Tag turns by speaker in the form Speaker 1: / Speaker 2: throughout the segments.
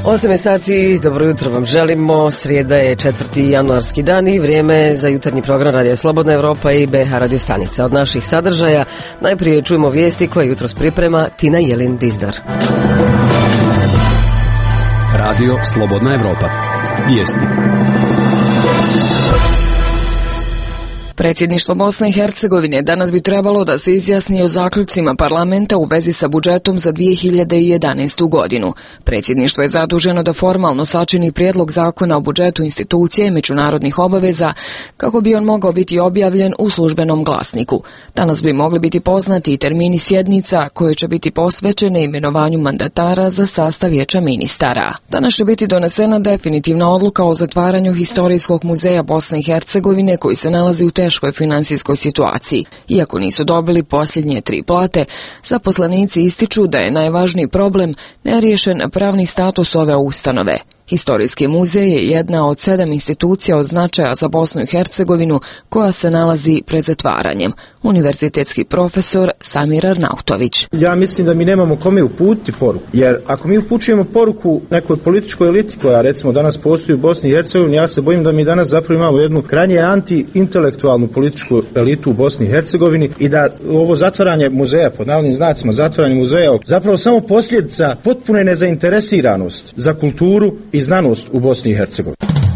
Speaker 1: 8 sati, dobro jutro vam želimo. Srijeda je 4. januarski dan i vrijeme za jutarnji program Radija Slobodna Evropa i BH Radio stanica. Od naših sadržaja najprije čujemo vijesti koje jutros priprema Tina Jelin Dizdar.
Speaker 2: Radio Slobodna Evropa. Vijesti.
Speaker 3: Predsjedništvo Bosne i Hercegovine danas bi trebalo da se izjasni o zaključcima parlamenta u vezi sa budžetom za 2011. godinu. Predsjedništvo je zaduženo da formalno sačini prijedlog zakona o budžetu institucije i međunarodnih obaveza kako bi on mogao biti objavljen u službenom glasniku. Danas bi mogli biti poznati i termini sjednica koje će biti posvećene imenovanju mandatara za sastav vijeća ministara. Danas će biti donesena definitivna odluka o zatvaranju Historijskog muzeja Bosne i Hercegovine koji se nalazi u teškoj finansijskoj situaciji. Iako nisu dobili posljednje 3 plate, zaposlenici ističu da je najvažniji problem neriješen pravni status ove ustanove. Historijski muzej je jedna od 7 institucija od značaja za Bosnu i Hercegovinu koja se nalazi pred zatvaranjem. Univerzitetski profesor Samir Arnautović.
Speaker 4: Ja mislim da mi nemamo kome uputiti poruku, jer ako mi upućujemo poruku nekoj političkoj eliti koja recimo danas postoji u Bosni i Hercegovini, ja se bojim da mi danas zapravo imamo jednu krajnje anti-intelektualnu političku elitu u Bosni i Hercegovini i da ovo zatvaranje muzeja, pod navodnim znacima zatvaranje muzeja, zapravo samo posljedica potpune nezainteresiranost za kulturu i znanost u Bosni i Hercegovini.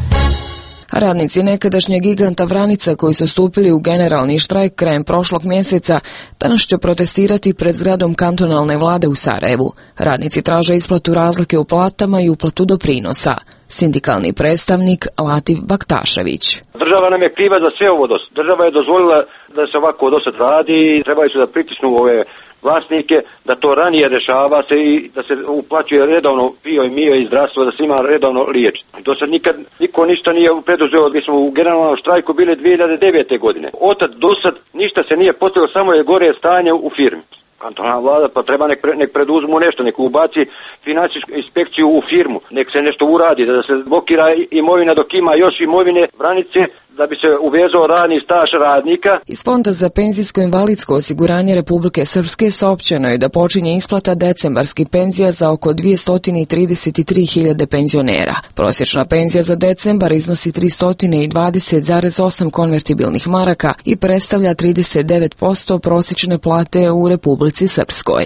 Speaker 3: Radnici nekadašnjeg giganta Vranica koji su stupili u generalni štrajk krajem prošlog mjeseca danas će protestirati pred zgradom kantonalne vlade u Sarajevu. Radnici traže isplatu razlike u platama i uplatu doprinosa. Sindikalni predstavnik Latif Baktašević.
Speaker 5: Država nam je kriva za sve ovo dosad. Država je dozvolila da se ovako dosad radi i trebaju se da pritisnu ove vlasnike, da to ranije rešava se i da se uplaćuje redovno PIO i MIO i zdravstvo, da se ima redovno liječ. Dosad nikad niko ništa nije preduzeo, mi smo u generalnom štrajku bili 2009. godine. Otad dosad ništa se nije postavilo, samo je gore stanje u firmi. Kantonalna vlada pa treba nek preduzmu nešto, nek ubaci financijsku inspekciju u firmu, nek se nešto uradi, da se blokira imovina dok ima još imovine Vranice, da bi se uvezao radni staž radnika.
Speaker 3: Iz Fonda za penzijsko-invalidsko osiguranje Republike Srpske saopćeno je da počinje isplata decembarskih penzija za oko 233.000 penzionera. Prosječna penzija za decembar iznosi 320,8 konvertibilnih maraka i predstavlja 39% prosječne plate u Republici Srpskoj.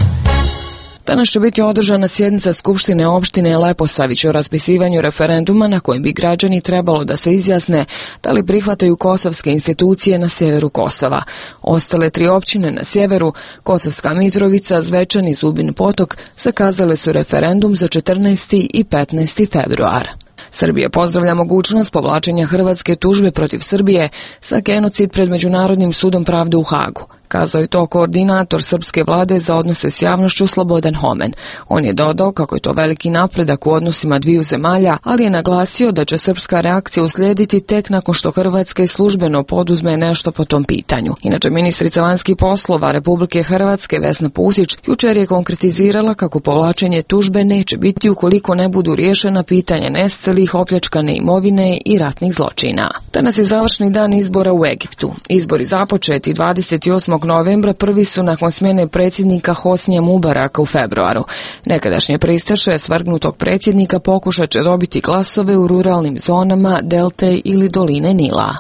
Speaker 3: Danas će biti održana sjednica Skupštine opštine Leposavić o raspisivanju referenduma na kojem bi građani trebalo da se izjasne da li prihvataju kosovske institucije na sjeveru Kosova. Ostale 3 općine na sjeveru, Kosovska Mitrovica, Zvečan i Zubin Potok, zakazale su referendum za 14. i 15. februar. Srbija pozdravlja mogućnost povlačenja hrvatske tužbe protiv Srbije za genocid pred Međunarodnim sudom pravde u Hagu. Kazao je to koordinator srpske vlade za odnose s javnošću Slobodan Homen. On je dodao kako je to veliki napredak u odnosima dviju zemalja, ali je naglasio da će srpska reakcija uslijediti tek nakon što Hrvatska službeno poduzme nešto po tom pitanju. Inače, ministrica vanjskih poslova Republike Hrvatske Vesna Pusić jučer je konkretizirala kako povlačenje tužbe neće biti ukoliko ne budu riješena pitanja nestalih, opljačkane imovine i ratnih zločina. Danas je završni dan izbora u Egiptu. Izbori započeti 28. novembra prvi su nakon smjene predsjednika Hosnija Mubaraka u februaru. Nekadašnje pristaše svrgnutog predsjednika pokušat će dobiti glasove u ruralnim zonama Delte ili doline Nila.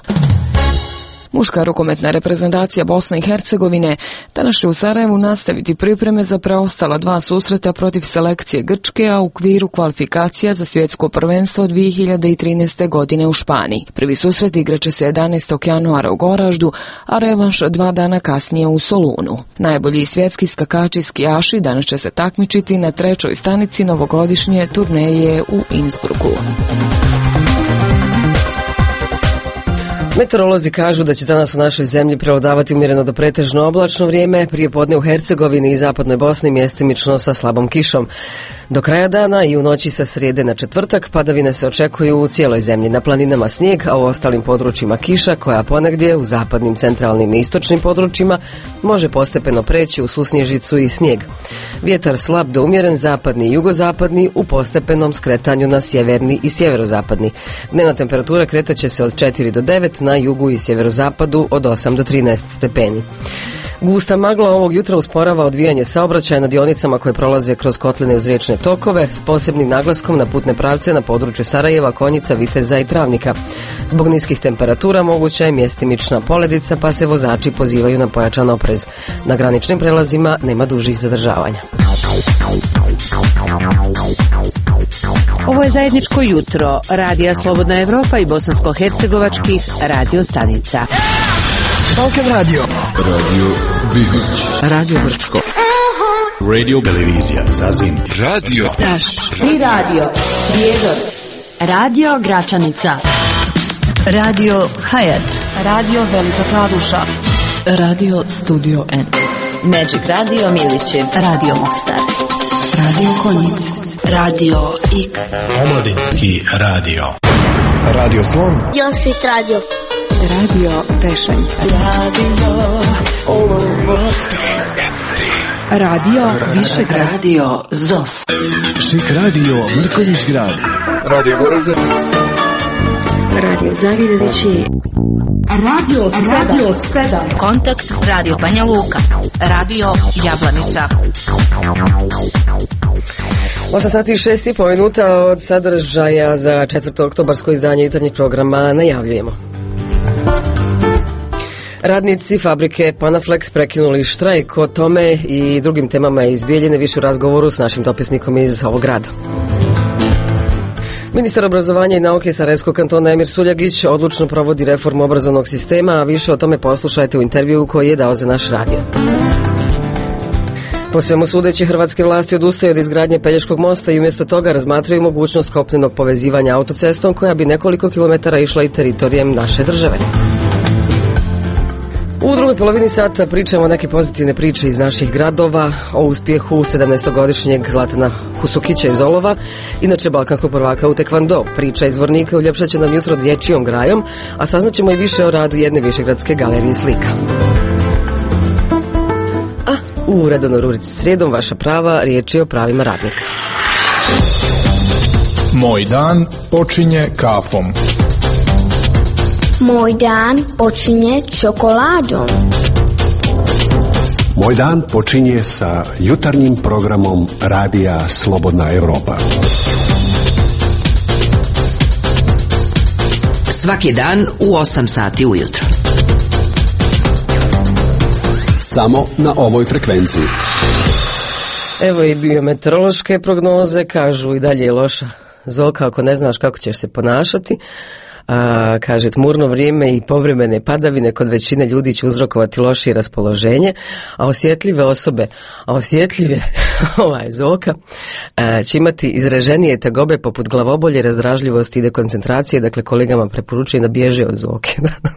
Speaker 3: Muška rukometna reprezentacija Bosne i Hercegovine danas će u Sarajevu nastaviti pripreme za preostala 2 susreta protiv selekcije Grčke, a u okviru kvalifikacija za svjetsko prvenstvo 2013. godine u Španiji. Prvi susret igraće se 11. januara u Goraždu, a revanš 2 dana kasnije u Solunu. Najbolji svjetski skakači skijaši danas će se takmičiti na 3. stanici novogodišnje turneje u Innsbrucku.
Speaker 1: Meteorolozi kažu da će danas u našoj zemlji prevladavati umjereno do pretežno oblačno vrijeme, prije podne u Hercegovini i zapadnoj Bosni mjestimično sa slabom kišom. Do kraja dana i u noći sa srijede na četvrtak padavine se očekuju u cijeloj zemlji. Na planinama snijeg, a u ostalim područjima kiša koja ponegdje u zapadnim, centralnim i istočnim područjima može postepeno preći u susnježicu i snijeg. Vjetar slab do umjeren, zapadni i jugozapadni u postepenom skretanju na sjeverni i sjeverozapadni. Dnevna temperatura kretaće se od 4 do 9, na jugu i sjeverozapadu od 8 do 13 stepeni. Gusta magla ovog jutra usporava odvijanje saobraćaja na dionicama koje prolaze kroz kotline uz riječne tokove s posebnim naglaskom na putne pravce na području Sarajeva, Konjica, Viteza i Travnika. Zbog niskih temperatura moguća je mjestimična poledica, pa se vozači pozivaju na pojačan oprez. Na graničnim prelazima nema dužih zadržavanja.
Speaker 6: Ovo je zajedničko jutro Radija Slobodna Evropa i bosansko-hercegovačkih radio stanica.
Speaker 7: Balkan Radio, Radio Bihać, Radio Brčko, Radio Televizija Zazin, Radio Taš,
Speaker 8: i Radio Prijedor, Radio Gračanica,
Speaker 9: Radio Hayat,
Speaker 8: Radio Velika Kladuša,
Speaker 9: Radio Studio N,
Speaker 8: Magic Radio Milići,
Speaker 9: Radio Mostar,
Speaker 8: Radio Konjic, Radio X,
Speaker 7: Omladinski radio, Radio Slon,
Speaker 10: Josit Radio,
Speaker 9: Radio Tešanj, Radio Višegrad,
Speaker 8: Radio ZOS,
Speaker 7: Šik Radio Mrkonjić Grad, Radio Goražde,
Speaker 9: Radio Zavidovići,
Speaker 8: Radio 7,
Speaker 9: Kontakt Radio Banja Luka, Radio Jablanica.
Speaker 1: 8 sati i 6,5 minuta od sadržaja za 4. oktobarsko izdanje jutarnjeg programa najavljujemo. Radnici fabrike Panaflex prekinuli štrajk. O tome i drugim temama iz Bijeljine više u razgovoru s našim dopisnikom iz ovog grada. Ministar obrazovanja i nauke Sarajevskog kantona Emir Suljagić odlučno provodi reformu obrazovnog sistema, a više o tome poslušajte u intervjuu koji je dao za naš radio. Po svemu sudeći, hrvatske vlasti odustaju od izgradnje Pelješkog mosta i umjesto toga razmatraju mogućnost kopnenog povezivanja autocestom koja bi nekoliko kilometara išla i teritorijem naše države. U drugoj polovini sata pričamo neke pozitivne priče iz naših gradova o uspjehu 17-godišnjeg Zlatana Husukića iz Olova, inače balkanskog prvaka u tekvando. Priča iz Vornika uljepšat će nam jutro dječjom grajom, a saznaćemo i više o radu jedne višegradske galerije slika. A u redovnoj rubrici srijedom vaša prava, riječ je o pravima radnika.
Speaker 11: Moj dan počinje kafom.
Speaker 10: Moj dan počinje čokoladom.
Speaker 12: Moj dan počinje sa jutarnjim programom Radija Slobodna Evropa.
Speaker 13: Svaki dan u 8 sati ujutro.
Speaker 2: Samo na ovoj frekvenciji.
Speaker 1: Evo i biometeorološke prognoze, kažu i dalje je loša Zolka ako ne znaš kako ćeš se ponašati. Kaže, tmurno vrijeme i povremene padavine kod većine ljudi će uzrokovati lošije raspoloženje, a osjetljive osobe, Zolka, će imati izraženije tegobe poput glavobolje, razdražljivosti i dekoncentracije, dakle kolegama preporučujem da bježe od Zolke.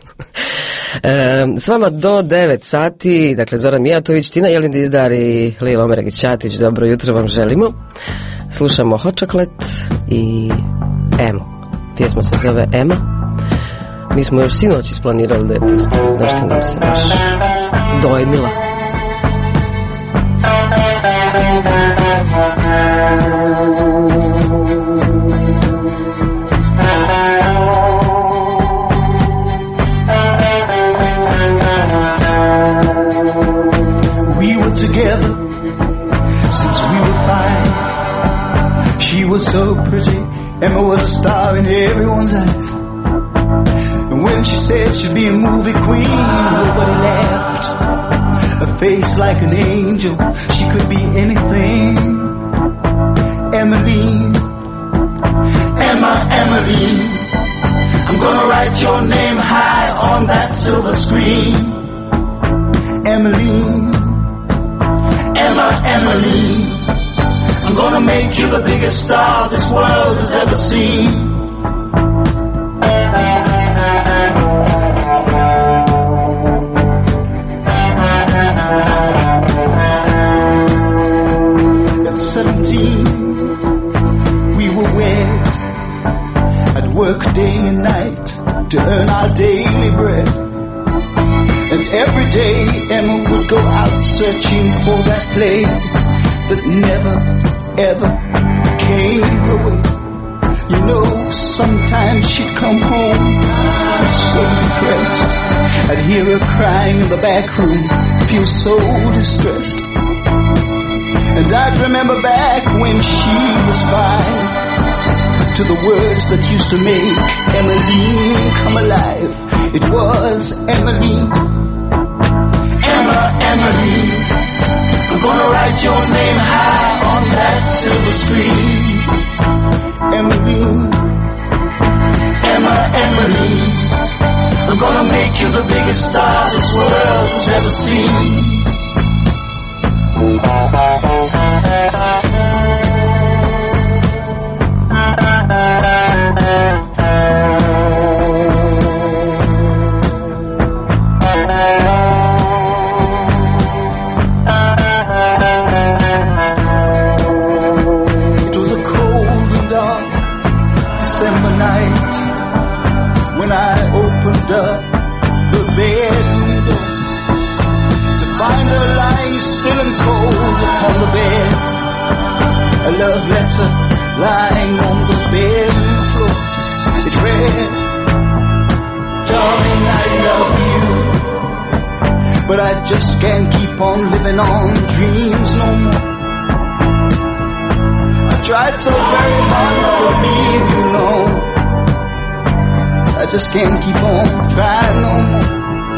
Speaker 1: S vama do 9 sati, dakle Zoran Mijatović, Tina Jelindizdar i Lilo Meregić-Ćatić, dobro jutro vam želimo. Slušamo Hot Chocolate i Emo. Pjesma se zove Ema. Mi smo još sinoć isplanirali da je pustimo. Došto nam se baš dojmila.
Speaker 14: We were together since we were 5. She was so pretty. Emma was a star in everyone's eyes. And when she said she'd be a movie queen, nobody laughed. A face like an angel, she could be anything. Emmeline, Emmeline, I'm gonna write your name high on that silver screen. Emmeline, Emmeline, I'm gonna make you the biggest star this world has ever seen. At 17, we were wed. I'd work day and night to earn our daily bread. And every day Emma would go out searching for that play that never ever came her way. You know, sometimes she'd come home so depressed. I'd hear her crying in the back room, feel so distressed. And I'd remember back when she was 5, to the words that used to make Emmeline come alive. It was Emmeline, Emmeline, I'm gonna write your name high on that silver screen. Emmeline, Emmeline, I'm gonna make you the biggest star this world has ever seen. It was a cold and dark December night when I opened up the bedroom door to find her lying still and cold upon the bed. A love letter lying on the bedroom floor. It read, darling, I love you, but I just can't keep on living on dreams no more. I tried so very hard not to leave you, no. I just can't keep on trying no more.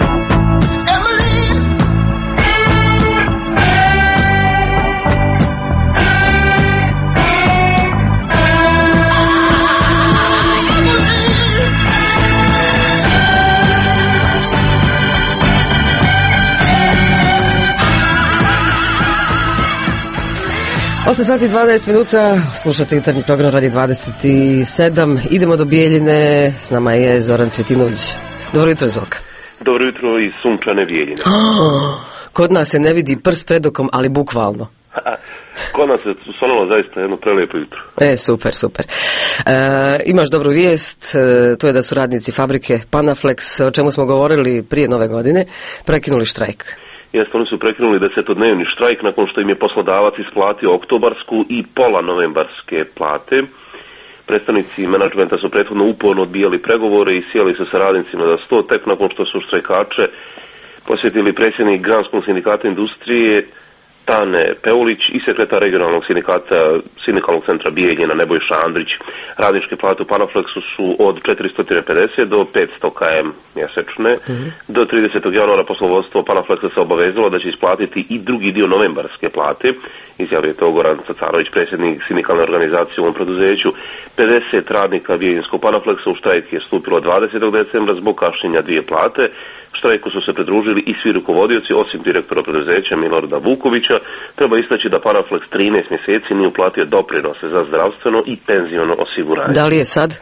Speaker 1: Osam sati 12 minuta, slušate jutarnji program Radi 27. Idemo do Bijeljine, s nama je Zoran Cvjetinović. Dobro jutro, Zoka.
Speaker 15: Dobro jutro iz sunčane Bijeljine.
Speaker 1: Kod nas se ne vidi prst pred okom, ali bukvalno.
Speaker 15: Kod nas je stvarno zaista jedno prelijepo jutro.
Speaker 1: Super, super. Imaš dobru vijest, to je da su radnici fabrike Panaflex, o čemu smo govorili prije Nove godine, prekinuli štrajk.
Speaker 15: Jeste, oni su prekinuli 10-dnevni štrajk nakon što im je poslodavac isplatio oktobarsku i pola novembarske plate. Predstavnici menadžmenta su prethodno uporno odbijali pregovore i sjeli su sa radnicima za sto, tek nakon što su štrajkače posjetili predsjednik Granskog sindikata industrije Tane Peulić i sekretar regionalnog sindikalnog centra Bijeljina Nebojša Andrić. Radničke plate u Panaflexu su od 450 do 500 km mjesečne. Do 30. januara poslovodstvo Panaflexa se obavezalo da će isplatiti i drugi dio novembarske plate. Izjavio je to Goran Cacarović, predsjednik sindikalne organizacije u ovom preduzeću. 50 radnika Bijeljinskog Panaflexa u štrajk je stupilo 20. decembra zbog kašnjenja dvije plate. Štrajku su se pridružili i svi rukovodioci, osim direktora preduzeća Milorada Vukovića. Treba istaći da Panaflex 13 mjeseci nije uplatio doprinose za zdravstveno i penziono osiguranje.
Speaker 1: Da li je sad?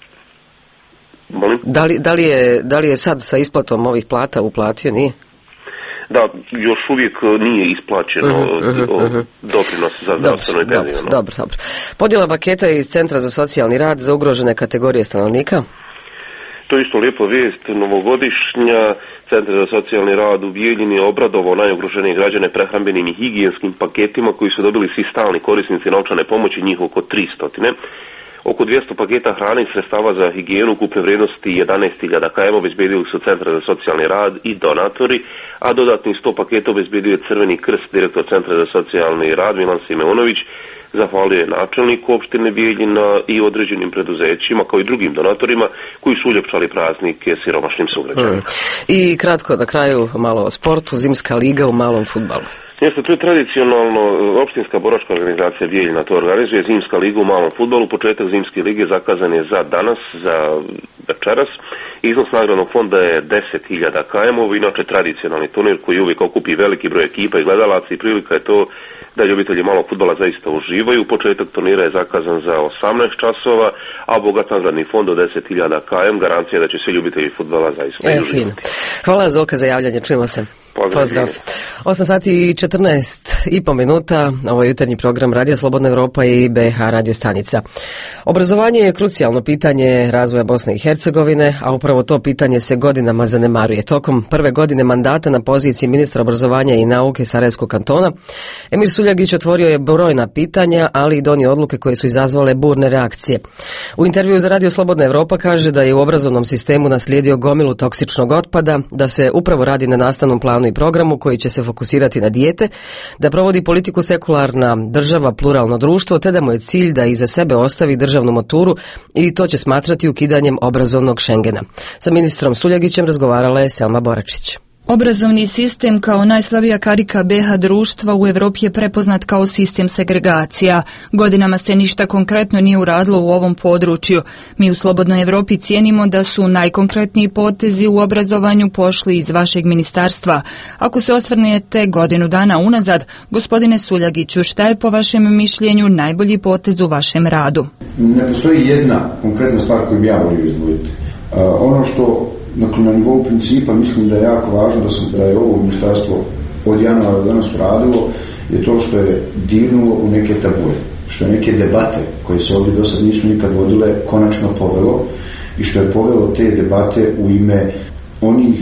Speaker 15: Molim?
Speaker 1: Da li je sad sa isplatom ovih plata uplatio, nije?
Speaker 15: Da, još uvijek nije isplaćeno doprinos za zdravstveno i penziono.
Speaker 1: Dobro. Podjela paketa iz Centra za socijalni rad za ugrožene kategorije stanovnika?
Speaker 15: To je isto lijepa vijest, novogodišnja. Centar za socijalni rad u Bijeljini je obradovao najugroženije građane prehrambenim i higijenskim paketima koji su dobili svi stalni korisnici novčane pomoći, njih oko 300. Oko 200 paketa hrane i sredstava za higijenu ukupne vrijednosti 11.000 km obezbedili su Centar za socijalni rad i donatori, a dodatnih 100 paketa obezbedio je Crveni krst. Direktor Centra za socijalni rad Milan Simeunović zahvalio je načelniku opštine Bijeljina i određenim preduzećima kao i drugim donatorima koji su uljepšali praznike siromašnim sugrađanima.
Speaker 1: I kratko na kraju malo o sportu, zimska liga u malom fudbalu.
Speaker 15: Jeste, to je tradicionalno opštinska boračka organizacija Bijeljina to organizuje, zimska liga u malom fudbalu. Početak zimske lige zakazan je za danas, za večeras. Iznos nagradnog fonda je 10.000 km, inače tradicionalni turnir koji uvijek okupi veliki broj ekipa i gledalaca i prilika je to da ljubitelji malog fudbala zaista uživaju. Početak turnira je zakazan za 18 časova, a bogat nagradni fond od 10.000 km garancija da će svi ljubitelji fudbala zaista uživati.
Speaker 1: Hvala Zoka za javljanje, čujemo se. Pozdrav. 8 sati i 14,5 minuta, ovo je jutarnji program Radija Slobodna Evropa i BH radio stanica. Obrazovanje je krucijalno pitanje razvoja Bosne i Hercegovine, a upravo to pitanje se godinama zanemaruje. Tokom prve godine mandata na poziciji ministra obrazovanja i nauke Sarajevskog kantona, Emir Suljagić otvorio je brojna pitanja, ali i donio odluke koje su izazvale burne reakcije. U intervju za Radio Slobodna Evropa kaže da je u obrazovnom sistemu naslijedio gomilu toksičnog otpada, da se upravo radi na nastavnom planu i obrazovni program u koji će se fokusirati na dijete, da provodi politiku sekularna država, pluralno društvo, te da mu je cilj da iza sebe ostavi državnu maturu i to će smatrati ukidanjem obrazovnog Schengena. Sa ministrom Suljagićem razgovarala je Selma Boračić.
Speaker 16: Obrazovni sistem kao najslavija karika BiH društva u Evropi je prepoznat kao sistem segregacija. Godinama se ništa konkretno nije uradilo u ovom području. Mi u Slobodnoj Evropi cijenimo da su najkonkretniji potezi u obrazovanju pošli iz vašeg ministarstva. Ako se osvrnete godinu dana unazad, gospodine Suljagiću, šta je po vašem mišljenju najbolji potez u vašem radu?
Speaker 17: Ne postoji jedna konkretna stvar koju bi ja volio izdvojiti. Ono što na nivou principa mislim da je jako važno da je ovo ministarstvo od januara do danas uradilo je to što je dirnulo u neke tabuje, što je neke debate koje se ovdje do sad nisu nikad vodile konačno povelo i što je povelo te debate u ime onih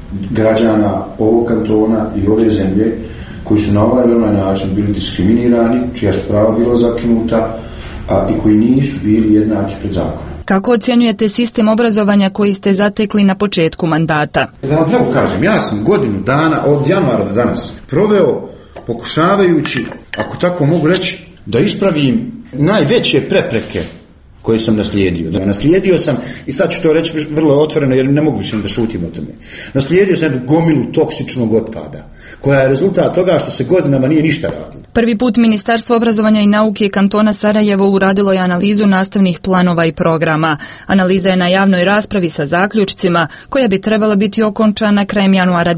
Speaker 17: građana ovog kantona i ove zemlje koji su na ovaj ili onaj način bili diskriminirani, čija su prava bila zakinuta i koji nisu bili jednaki pred zakonom.
Speaker 16: Kako ocjenjujete sistem obrazovanja koji ste zatekli na početku mandata?
Speaker 17: Da vam pravo kažem, ja sam godinu dana od januara do danas proveo pokušavajući, ako tako mogu reći, da ispravim najveće prepreke koje sam naslijedio. Naslijedio sam, i sad ću to reći vrlo otvoreno jer ne mogu više da šutim o tome, naslijedio sam jednu gomilu toksičnog otpada koja je rezultat toga što se godinama nije ništa radilo.
Speaker 16: Prvi put Ministarstvo obrazovanja i nauke kantona Sarajevo uradilo je analizu nastavnih planova i programa. Analiza je na javnoj raspravi sa zaključcima koja bi trebala biti okončana krajem januara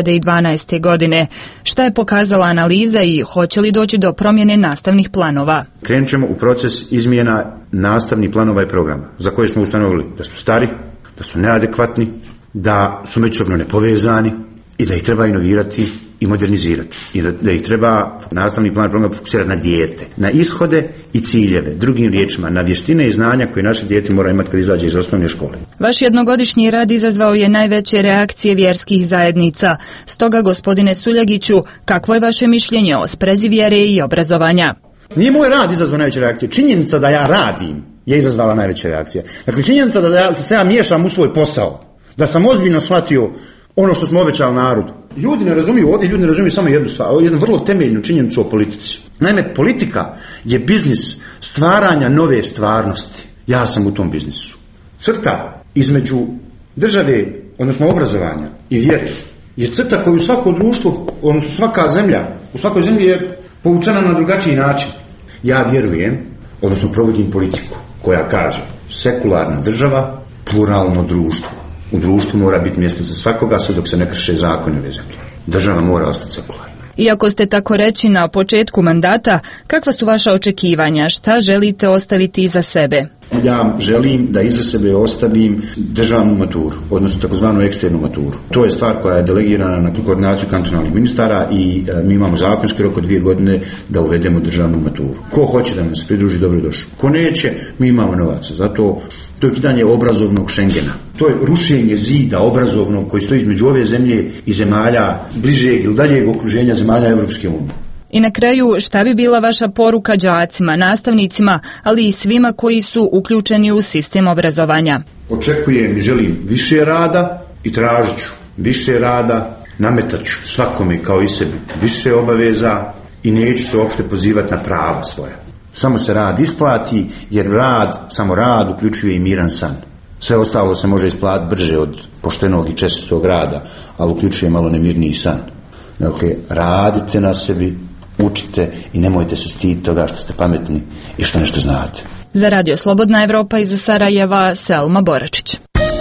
Speaker 16: 2012. godine. Šta je pokazala analiza i hoće li doći do promjene nastavnih planova?
Speaker 17: Krenut ćemo u proces izmjena nastavnih planova i programa za koje smo ustanovili da su stari, da su neadekvatni, da su međusobno nepovezani i da ih treba inovirati i modernizirati. I da ih treba nastavni plan programa fokusirati na dijete, na ishode i ciljeve, drugim riječima, na vještine i znanja koje naše dijete mora imati kad izađe iz osnovne škole.
Speaker 16: Vaš jednogodišnji rad izazvao je najveće reakcije vjerskih zajednica. Stoga, gospodine Suljagiću, kakvo je vaše mišljenje o sprezi vjere i obrazovanja?
Speaker 17: Nije moj rad izazvao najveće reakcije. Činjenica da ja radim je izazvala najveće reakcije. Dakle, činjenica da se ja miješam u svoj posao, da sam ozbiljno shvatio ono što smo obećali narodu. Ljudi ne razumiju samo jednu stvar, jednu vrlo temeljnu činjenicu o politici. Naime, politika je biznis stvaranja nove stvarnosti. Ja sam u tom biznisu. Crta između države, odnosno obrazovanja i vjere, je crta koju svako društvo, odnosno svaka zemlja, u svakoj zemlji je povučena na drugačiji način. Ja vjerujem, odnosno provodim politiku koja kaže sekularna država, pluralno društvo. U društvu mora biti mjesto za svakoga sve dok se ne krše zakoni ove zemlje. Država mora ostati sekularna.
Speaker 16: Iako ste tako reći na početku mandata, kakva su vaša očekivanja? Šta želite ostaviti iza sebe?
Speaker 17: Ja želim da iza sebe ostavim državnu maturu, odnosno takozvanu eksternu maturu. To je stvar koja je delegirana na koordinaciju kantonalnih ministara i mi imamo zakonski rok od 2 godine da uvedemo državnu maturu. Ko hoće da nam se pridruži, dobro došao. Ko neće, mi imamo novaca. Zato to je ukidanje obrazovnog Schengena. To je rušenje zida obrazovnog koji stoji između ove zemlje i zemalja bližeg ili daljeg okruženja zemalja Europske unije.
Speaker 16: I na kraju, šta bi bila vaša poruka đacima, nastavnicima, ali i svima koji su uključeni u sistem obrazovanja?
Speaker 17: Očekujem i želim više rada i tražit ću više rada, nametat ću svakome kao i sebi više obaveza i neću se uopšte pozivati na prava svoja. Samo se rad isplati, jer samo rad uključuje i miran san. Sve ostalo se može isplatiti brže od poštenog i čestitog rada, ali uključuje malo nemirniji san. Dakle, radite na sebi, učite i nemojte se stiditi toga što ste pametni i što nešto znate.
Speaker 16: Za Radio Slobodna Evropa iz Sarajeva, Selma Boračić.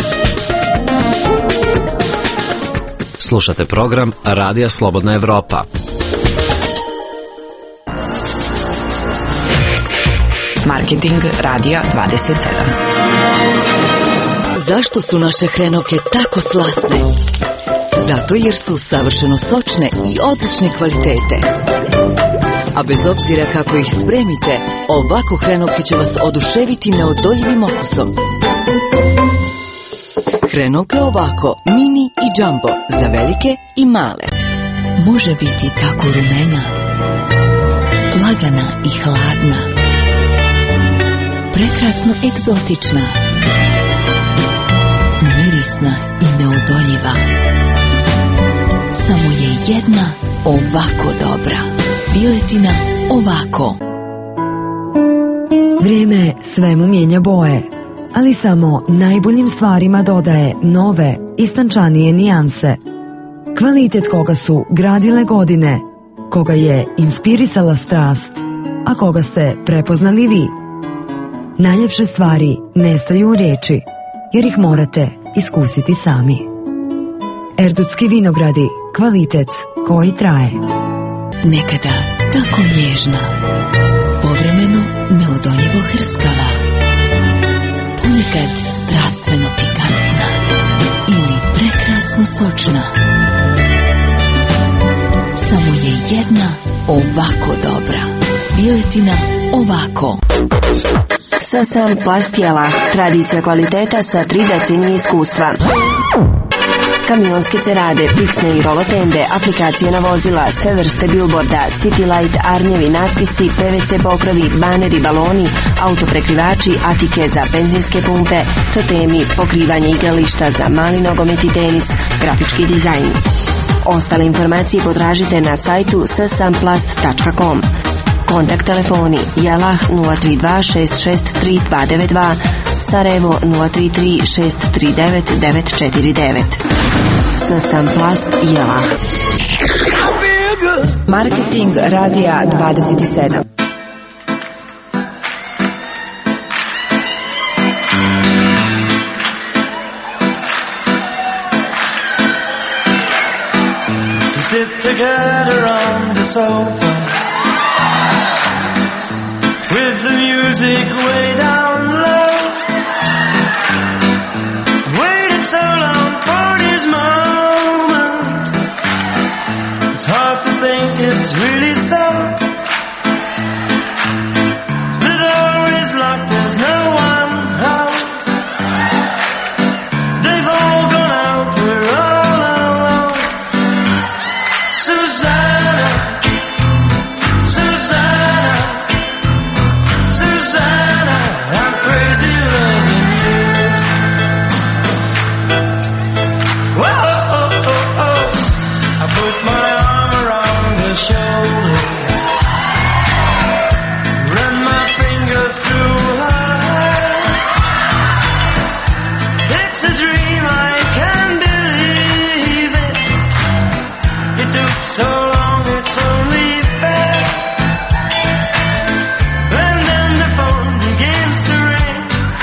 Speaker 18: Slušate program Radija Slobodna Evropa.
Speaker 8: Marketing Radija 27.
Speaker 19: Zašto su naše hrenovke tako slasne? Zato jer su savršeno sočne i odlične kvalitete. A bez obzira kako ih spremite, ovako hrenovke će vas oduševiti neodoljivim okusom. Hrenovke ovako, mini i jumbo, za velike i male.
Speaker 20: Može biti tako rumena, lagana i hladna, prekrasno egzotična, mirisna i neodoljiva. Samo je jedna ovako dobra. Piletina ovako.
Speaker 21: Vrijeme svemu mijenja boje, ali samo najboljim stvarima dodaje nove, istančanije nijanse. Kvalitet koga su gradile godine, koga je inspirisala strast, a koga ste prepoznali vi. Najljepše stvari nestaju u riječi, jer ih morate iskusiti sami. Erdutski vinogradi, kvalitet koji traje.
Speaker 20: Nekada tako nježna, povremeno neodoljivo hrskava, ponekad strastveno pikantna ili prekrasno sočna. Samo je jedna ovako dobra. Piletina ovako.
Speaker 22: Sasan Plastijela, tradicija kvaliteta sa 3 decenije iskustva. Kamionske cerade, fiksne i rolotende, aplikacije na vozila, sve vrste billboarda, city light, arnjevi, natpisi, PVC pokrovi, baneri, baloni, autoprekrivači, atike za benzinske pumpe, totemi, pokrivanje igrališta za mali nogomet i tenis, grafički dizajn. Ostale informacije potražite na sajtu sasanplast.com. Kontakt telefoni Jelah 032 663 292, Sarajevo 033 639 949. Sasan Plast Jelah.
Speaker 8: Marketing Radija 27.
Speaker 23: Sit together on the sofa with the music way down low. Waited so long for this moment. It's hard to think it's really so. The door is locked, there's no one home. They've all gone out, we're all alone. Susanna, Susanna, Susanna, I'm crazy loving you. Whoa, oh, oh, oh. I put my arm around her shoulder, run my fingers through her hair. It's a dream, I can't believe it. It took so long, it's only fair. And then the phone begins to ring,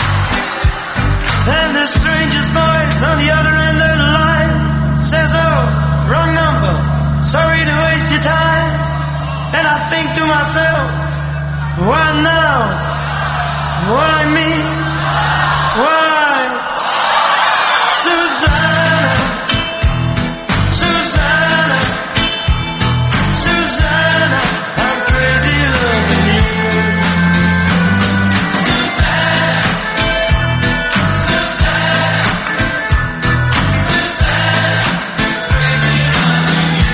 Speaker 23: and the strangest voice on the other end of the line says, oh, wrong number, sorry to waste your time. And I think to myself, why now? Why me? Why? Susanna, Susanna, Susanna, I'm crazy loving you. Susanna, Susanna, Susanna, it's crazy loving you.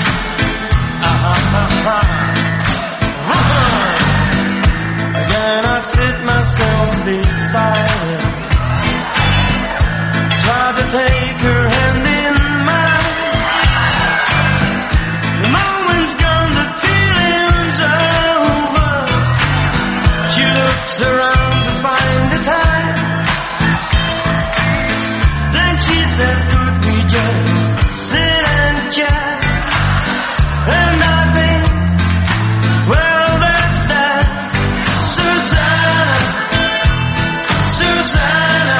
Speaker 23: Again I sit myself beside her, try to take her hand in mine. The moment's gone, the feeling's over. She looks around to find the time. Then she says, could we just sit and chat? And I think, well, that's that. Susanna, Susanna,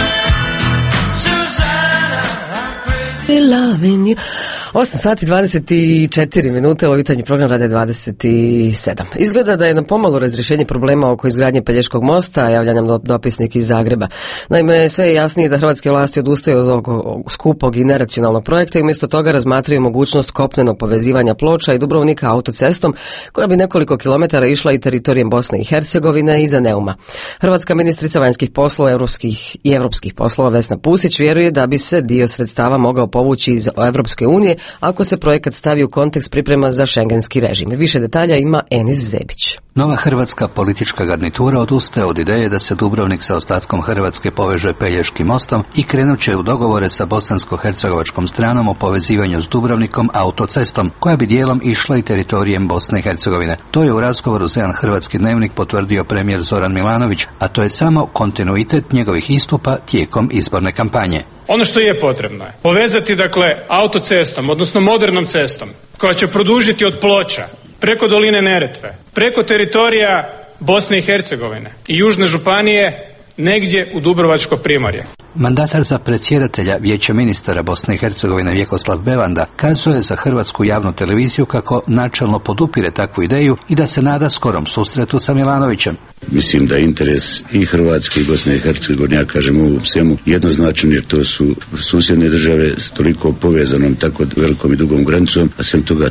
Speaker 23: Susanna, I'm crazy.
Speaker 1: Loving you. 8 sati 24 minute, ovo jutarnji program Radija 27. Izgleda da je na pomalo razrješenje problema oko izgradnje Pelješkog mosta, javlja nam dopisnik iz Zagreba. Naime, sve je jasnije da hrvatske vlasti odustaju od ovog skupog i neracionalnog projekta i umjesto toga razmatraju mogućnost kopnenog povezivanja Ploča i Dubrovnika autocestom koja bi nekoliko kilometara išla i teritorijem Bosne i Hercegovine iza Neuma. Hrvatska ministrica vanjskih poslova i europskih poslova Vesna Pusić vjeruje da bi se dio sredstava mogao povući iz Europske unije ako se projekat stavi u kontekst priprema za šengenski režim. Više detalja ima Enis Zebić.
Speaker 3: Nova hrvatska politička garnitura odustaje od ideje da se Dubrovnik sa ostatkom Hrvatske poveže Pelješkim mostom i krenut će u dogovore sa bosansko-hercegovačkom stranom o povezivanju s Dubrovnikom autocestom, koja bi dijelom išla i teritorijem Bosne i Hercegovine. To je u razgovoru za jedan hrvatski dnevnik potvrdio premijer Zoran Milanović, a to je samo kontinuitet njegovih istupa tijekom izborne kampanje.
Speaker 4: Ono što je potrebno je povezati, dakle, autocestom, odnosno modernom cestom, koja će produžiti od Ploča preko doline Neretve, preko teritorija Bosne i Hercegovine i Južne županije, negdje u Dubrovačko primorje.
Speaker 3: Mandatar za predsjedatelja Vijeća ministara Bosne i Hercegovine Vjekoslav Bevanda kazuje za hrvatsku javnu televiziju kako načelno podupire takvu ideju i da se nada skorom susretu sa Milanovićem.
Speaker 5: Mislim da je interes i Hrvatske i Bosne i Hercegovine, ja kažem u ovom svemu, jednoznačan, jer to su susjedne države s toliko povezanom, tako velikom i dugom granicom, a sem toga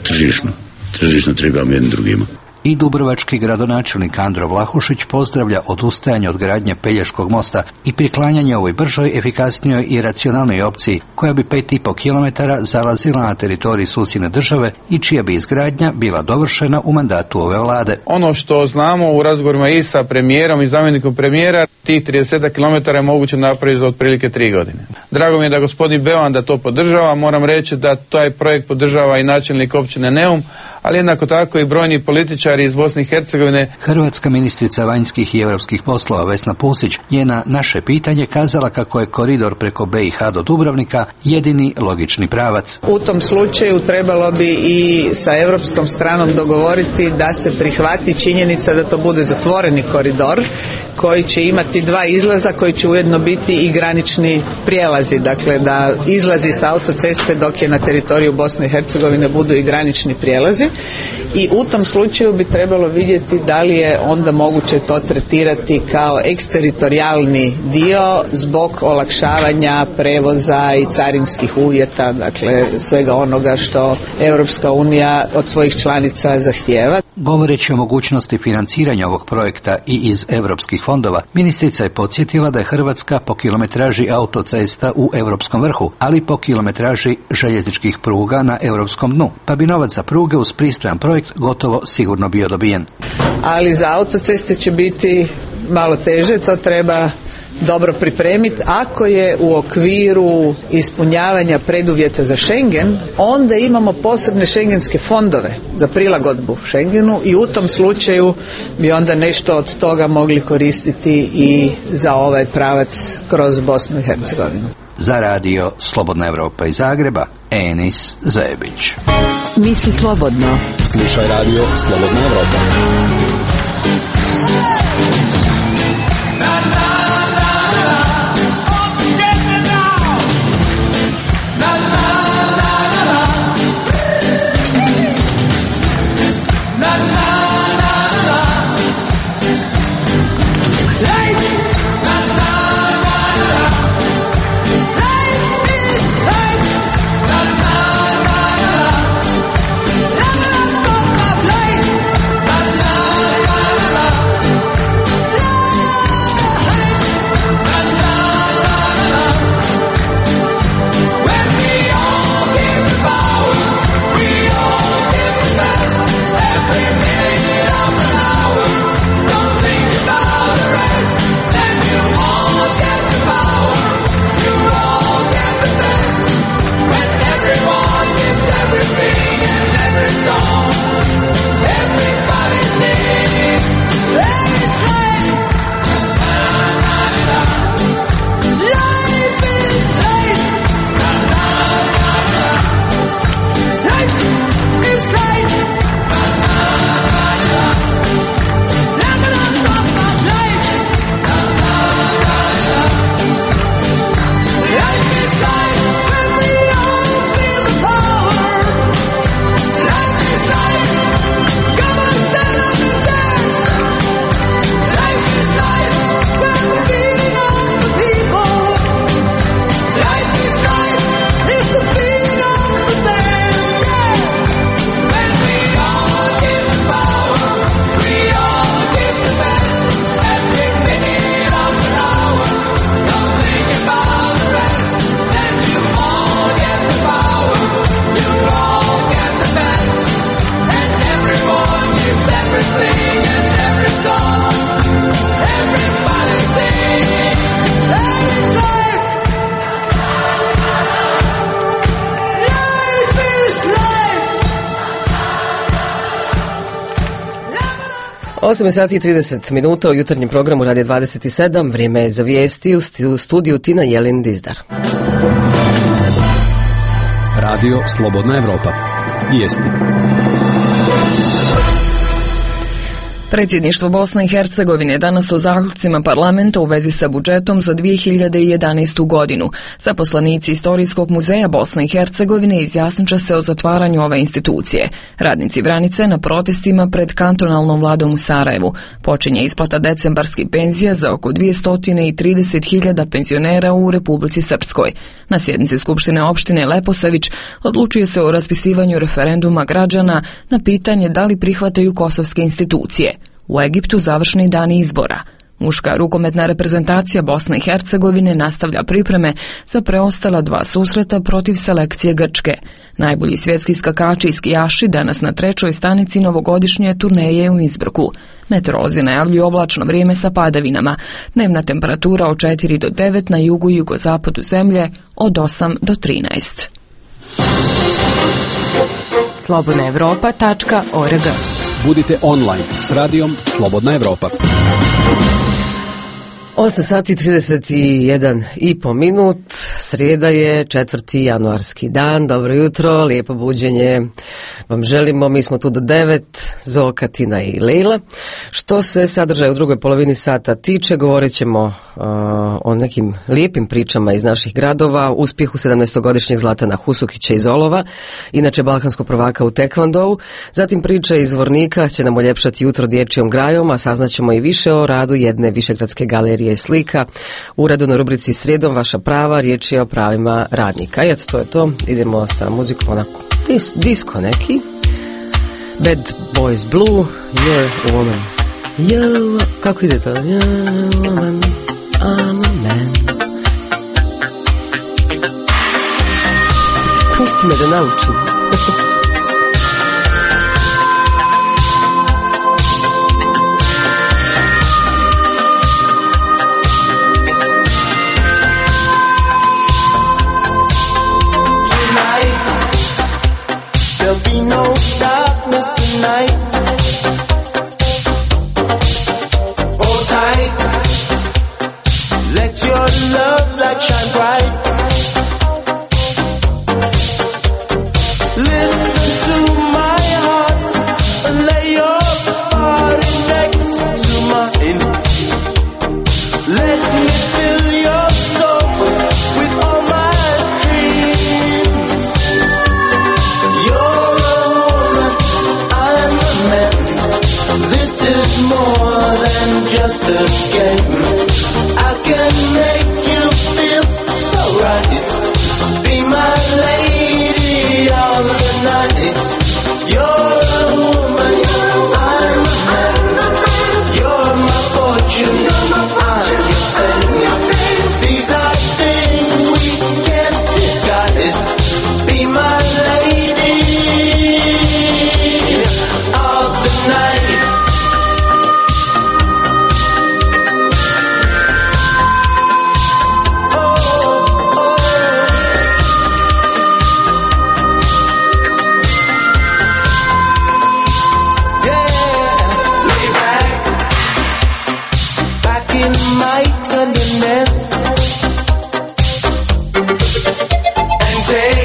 Speaker 5: tržišno trebamo jednim drugima.
Speaker 3: I dubrovački gradonačelnik Andro Vlahušić pozdravlja odustajanje od gradnje Pelješkog mosta i priklanjanje ovoj bržoj, efikasnijoj i racionalnoj opciji, koja bi 5,5 km zalazila na teritoriji susjedne države i čija bi izgradnja bila dovršena u mandatu ove vlade.
Speaker 24: Ono što znamo u razgovorima i sa premijerom i zamjenikom premijera, tih 30 km je moguće napraviti za otprilike 3 godine. Drago mi je da gospodin Bevanda to podržava, moram reći da taj projekt podržava i načelnik općine Neum, ali jednako tako i brojni političari iz Bosne i Hercegovine.
Speaker 3: Hrvatska ministrica vanjskih i europskih poslova Vesna Pusić je na naše pitanje kazala kako je koridor preko BiH do Dubrovnika jedini logični pravac.
Speaker 25: U tom slučaju trebalo bi i sa europskom stranom dogovoriti da se prihvati činjenica da to bude zatvoreni koridor koji će imati 2 izlaza koji će ujedno biti i granični prijelazi, dakle da izlazi sa autoceste dok je na teritoriju Bosne i Hercegovine budu i granični prijelazi. I u tom slučaju bi trebalo vidjeti da li je onda moguće to tretirati kao eksteritorijalni dio zbog olakšavanja prevoza i carinskih uvjeta, dakle svega onoga što Europska unija od svojih članica zahtijeva.
Speaker 3: Govoreći o mogućnosti financiranja ovog projekta i iz europskih fondova, ministrica je podsjetila da je Hrvatska po kilometraži autocesta u europskom vrhu, ali po kilometraži željezničkih pruga na europskom dnu, pa bi novac za pruge uz pristojan projekt gotovo sigurno bio dobijen.
Speaker 25: Ali za autoceste će biti malo teže, to treba dobro pripremiti. Ako je u okviru ispunjavanja preduvjeta za Schengen, onda imamo posebne šengenske fondove za prilagodbu Schengenu i u tom slučaju bi onda nešto od toga mogli koristiti i za ovaj pravac kroz Bosnu i Hercegovinu.
Speaker 3: Za radio Slobodna Evropa iz Zagreba, Enis Zebić.
Speaker 6: Misli slobodno.
Speaker 2: Slušaj radio Slobodna Evropa.
Speaker 1: 8 sati i 30 minuta u jutarnjem programu Radio 27. Vrijeme je za vijesti u studiju Tina Jelin Dizdar.
Speaker 2: Radio Slobodna Evropa. Vijesti.
Speaker 16: Predsjedništvo Bosne i Hercegovine danas o zaključcima parlamenta u vezi sa budžetom za 2011. godinu. Zaposlenici Istorijskog muzeja Bosne i Hercegovine izjasnit će se o zatvaranju ove institucije. Radnici branice na protestima pred kantonalnom vladom u Sarajevu. Počinje isplata decembarskih penzija za oko 230.000 penzionera u Republici Srpskoj. Na sjednici Skupštine opštine Leposavić odlučuje se o raspisivanju referenduma građana na pitanje da li prihvataju kosovske institucije. U Egiptu završni dani izbora. Muška rukometna reprezentacija Bosne i Hercegovine nastavlja pripreme za preostala 2 susreta protiv selekcije Grčke. Najbolji svjetski skakači i skijaši danas na 3. stanici novogodišnje turneje u Innsbrucku. Meteorolozi najavljuju oblačno vrijeme sa padavinama. Dnevna temperatura od 4 do 9 na jugu i jugozapadu zemlje, od 8 do 13.
Speaker 22: slobodnaevropa.org.
Speaker 2: Budite online s radijom Slobodna Evropa.
Speaker 1: 8 sati 31 i po minut, srijeda je 4. januarski dan, dobro jutro, lijepo buđenje vam želimo, mi smo tu do 9, Zoka, Tina i Lejla. Što se sadržaja u drugoj polovini sata tiče, govorit ćemo o nekim lijepim pričama iz naših gradova, uspjehu 17-godišnjeg Zlatana Husukića iz Olova, inače balkanskog prvaka u tekvandovu, zatim priča iz Zvornika će nam uljepšati jutro dječjom grajom, a saznaćemo i više o radu jedne višegradske galerije slika. U urednoj rubrici Srijedom vaša prava, riječ je o pravima radnika. I eto, to je to. Idemo sa muzikom onako disco neki. Bad Boys Blue, You're a Woman. Yo, kako ide to? You're a woman, I'm a man. Pusti me da naučim.
Speaker 23: There'll be no darkness tonight. Hold tight. Let your love light shine bright. Listen to my heart and lay your body next to mine. Let me fill your soul with all my dreams. You're a woman, I'm a man. This is more than just a game. I can make you feel so right. Be my lady all the night. You're a woman, I'm a man. You're my fortune, I'm your fame. These are things we can't disguise. Be my lady of the night. In my tenderness and take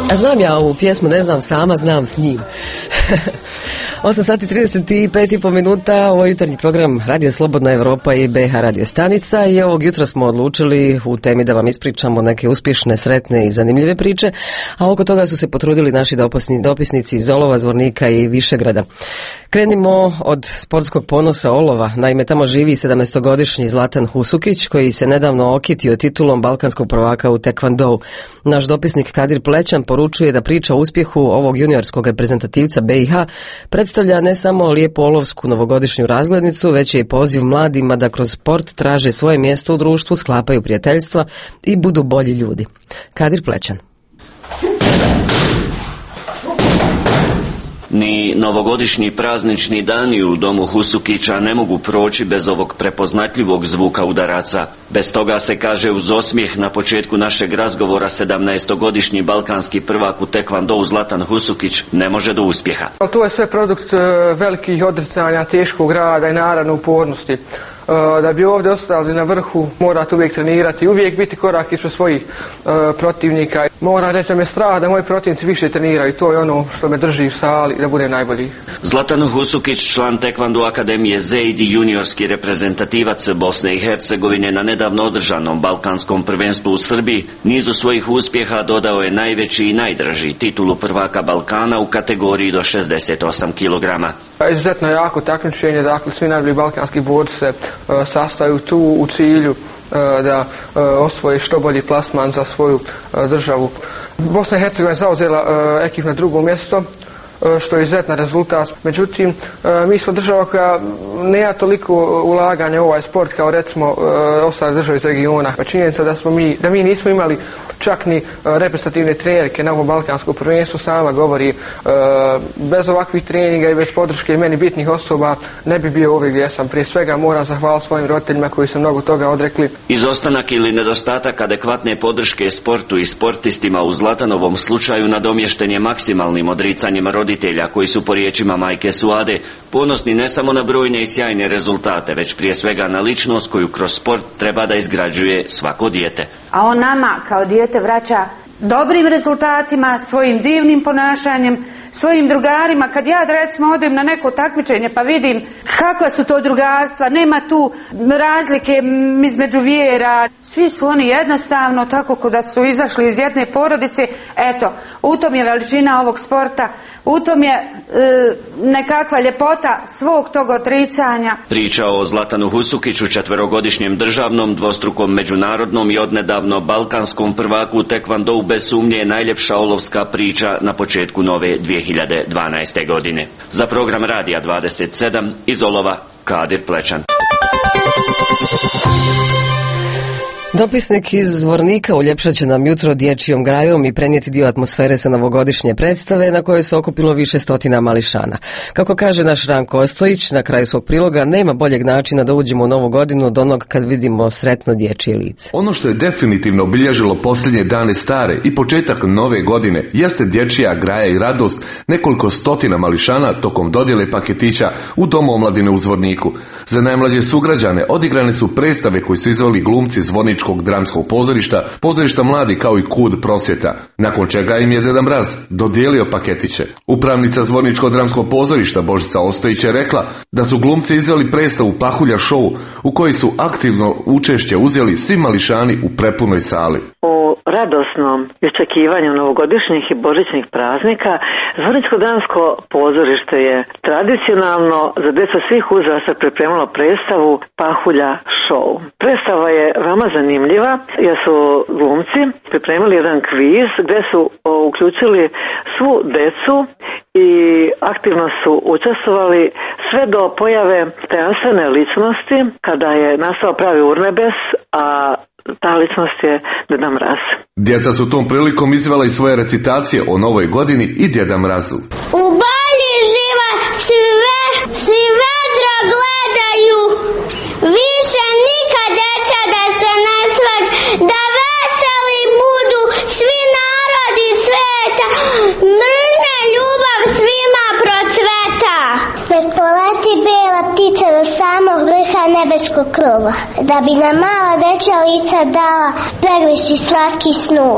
Speaker 1: A znam ja ovu pjesmu, ne znam sama, znam s njim. 8 sati 35,5 minuta, ovo je jutarnji program Radio Slobodna Evropa i BH radio stanica i ovog jutra smo odlučili u temi da vam ispričamo neke uspješne, sretne i zanimljive priče, a oko toga su se potrudili naši dopisnici iz Olova, Zvornika i Višegrada. Krenimo od sportskog ponosa Olova, naime tamo živi 17-godišnji Zlatan Husukić koji se nedavno okitio titulom balkanskog prvaka u tekvandou. Naš dopisnik Kadir Plećan poručuje da priča o uspjehu ovog juniorskog reprezentativca BiH predstavlja ne samo lijepu olovsku novogodišnju razglednicu, već je i poziv mladima da kroz sport traže svoje mjesto u društvu, sklapaju prijateljstva i budu bolji ljudi. Kadir Plećan.
Speaker 7: Ni novogodišnji praznični dani u domu Husukića ne mogu proći bez ovog prepoznatljivog zvuka udaraca. Bez toga se, kaže uz osmijeh na početku našeg razgovora, 17-godišnji balkanski prvak u tekvandou Zlatan Husukić ne može do uspjeha.
Speaker 9: To je sve produkt velikih odricanja, teškog rada i naravno upornosti. Da bi ovdje ostali na vrhu morate uvijek trenirati, uvijek biti korak ispred svojih protivnika. Moram reći da me strah da moji protivnici više treniraju, to je ono što me drži u sali da bude najbolji.
Speaker 7: Zlatan Husukić, član Tekvando Akademije ZEID i juniorski reprezentativac Bosne i Hercegovine na nedavno održanom balkanskom prvenstvu u Srbiji, nizu svojih uspjeha dodao je najveći i najdraži titulu prvaka Balkana u kategoriji do 68 kg.
Speaker 9: Izuzetno jako takmičenje, dakle svi najbolji balkanski borci se sastaju tu u cilju da osvoje što bolji plasman za svoju državu. Bosna i Hercegovina je zauzela ekip na drugo mjesto, što je izuzetan rezultat. Međutim, mi smo država koja nema toliko ulaganja u ovaj sport kao recimo ostale države iz regiona. Činjenica da mi nismo imali čak ni reprezentativne trenerke na ovom balkanskom prvenstvu sama govori bez ovakvih treninga i bez podrške meni bitnih osoba ne bi bio ovdje gdje sam. Prije svega moram zahvaliti svojim roditeljima koji su mnogo toga odrekli.
Speaker 7: Izostanak ili nedostatak adekvatne podrške sportu i sportistima u Zlatanovom slučaju nadomješten je maksimalnim odricanjem roditelja koji su, po riječima majke Suade, ponosni ne samo na brojne i sjajne rezultate, već prije svega na ličnost koju kroz sport treba da izgrađuje svako dijete.
Speaker 10: A on nama kao dijete vraća dobrim rezultatima, svojim divnim ponašanjem, svojim drugarima. Kad ja recimo odem na neko takmičenje pa vidim kakva su to drugarstva, nema tu razlike između vjera, svi su oni jednostavno tako kao da su izašli iz jedne porodice. Eto, u tom je veličina ovog sporta, u tom je nekakva ljepota svog tog odricanja.
Speaker 7: Priča o Zlatanu Husukiću, 4-godišnjem državnom, dvostrukom međunarodnom i odnedavno balkanskom prvaku u tekvandou bez sumnje je najljepša olovska priča na početku nove 2012. godine. Za program Radija 27 iz Olova, Kadir Plećan.
Speaker 1: Dopisnik iz Zvornika uljepšat će nam jutro dječjom grajom i prenijeti dio atmosfere sa novogodišnje predstave na kojoj se okupilo više stotina mališana. Kako kaže naš Ranko Ostojić, na kraju svog priloga nema boljeg načina da uđemo u novu godinu od onog kad vidimo sretno dječje lice.
Speaker 11: Ono što je definitivno obilježilo posljednje dane stare i početak nove godine jeste dječja graja i radost nekoliko stotina mališana tokom dodjele paketića u Domu omladine u Zvorniku. Za najmlađe sugrađane odigrane su predstave koji su izveli glumci Zvorničkog dramskog pozorišta mladi kao i KUD prosvjeta, nakon čega im je Deda Mraz dodijelio paketiće. Upravnica Zvorničkog dramskog pozorišta Božica Ostojić je rekla da su glumci izveli predstavu Pahulja show u kojoj su aktivno učešće uzeli svi mališani u prepunoj sali.
Speaker 12: U radosnom iščekivanju novogodišnjih i božićnih praznika Zvorničko dramsko pozorište je tradicionalno za djecu svih uzrasta pripremalo predstavu Pahulja show. Predstava je veoma zanimljiva jer su glumci pripremili jedan kviz gdje su uključili svu djecu i aktivno su učestvovali sve do pojave tajanstvene ličnosti kada je nastao pravi urnebes, a ta ličnost je Deda Mraz.
Speaker 11: Djeca su tom prilikom izvela i svoje recitacije o novoj godini i Djeda Mrazu.
Speaker 26: U bolji život svi vedro gledaju, više nikad deca da se ne svađa, da veseli budu svi narodi sveta, mržnja ljubav svima procveta. Nek poleti bela ptica do samog vrha nebeskog krova, da bi nam mala dečja lica dala perlici slatkih snuva.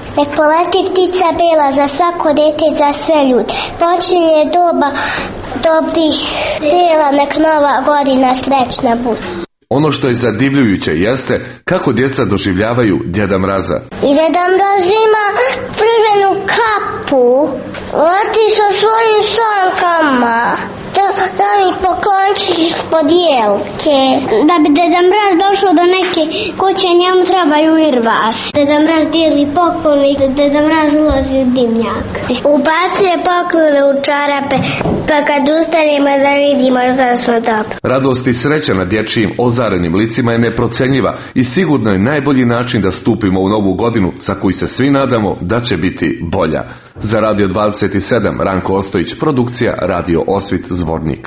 Speaker 26: Nek poleti ptica bela za svako dete, za sve ljude. Počinje doba dobrih dela, nek nova godina srećna bude.
Speaker 11: Ono što je zadivljujuće jeste kako djeca doživljavaju Djeda Mraza.
Speaker 26: I Deda Mraz ima crvenu kapu, leti sa svojim sankama, da mi poklončiš pod jelke. Da bi Deda Mraz došao do neke kuće, njemu trebaju irvas. Deda Mraz dijeli poklone i Deda Mraz ulazi u dimnjak. Ubacuje poklone u čarape, pa kad ustanemo da vidimo da smo dobro.
Speaker 11: Radost i sreća na dječjim ozarenim licima je neprocenjiva i sigurno je najbolji način da stupimo u novu godinu za koju se svi nadamo da će biti bolja. Za Radio 27, Ranko Ostojić, produkcija Radio Osvit Zvornik.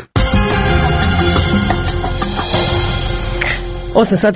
Speaker 1: 8 sati